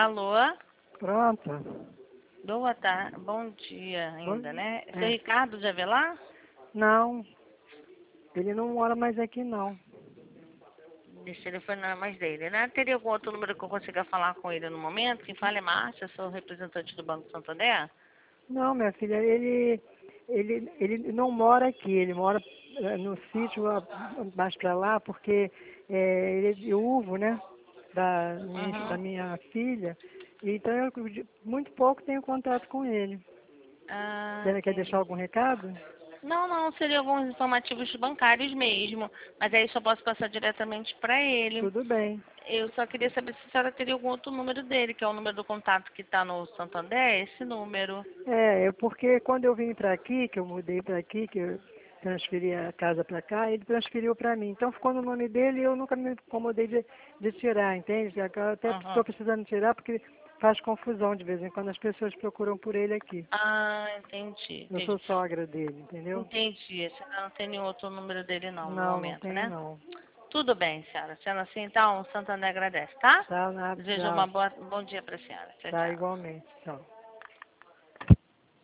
Alô? Pronto. Boa tarde, bom dia ainda, né? Seu É. Ricardo de Avelar? Não, ele não mora mais aqui, não. Esse telefone não é mais dele, né? Teria algum outro número que eu consiga falar com ele no momento? Quem fala é Márcia, sou representante do Banco Santander. Não, minha filha, ele não mora aqui, ele mora no sítio mais pra lá, porque ele é viúvo, né, da Uhum. minha filha, então eu muito pouco tenho contato com ele. Ah, Você quer deixar entendi. algum recado? Não, não, seria alguns informativos bancários mesmo, mas aí só posso passar diretamente para ele. Tudo bem. Eu só queria saber se a senhora teria algum outro número dele, que é o número do contato que está no Santander, esse número. Porque quando eu vim para aqui, que eu mudei para aqui, que eu transferi a casa para cá, ele transferiu para mim. Então ficou no nome dele e eu nunca me incomodei de tirar, entende? Eu até Uhum. estou precisando tirar porque faz confusão de vez em quando as pessoas procuram por ele aqui. Ah, entendi, Eu entendi. sou sogra dele, entendeu? Entendi. A senhora não tem nenhum outro número dele não, no Não, não momento, tenho né? não. Tudo bem, senhora. Sendo assim, então, o Santander agradece, tá? Tá, nada, Desejo tchau. um bom dia para a senhora. Tchau, Tá tchau. igualmente, tchau.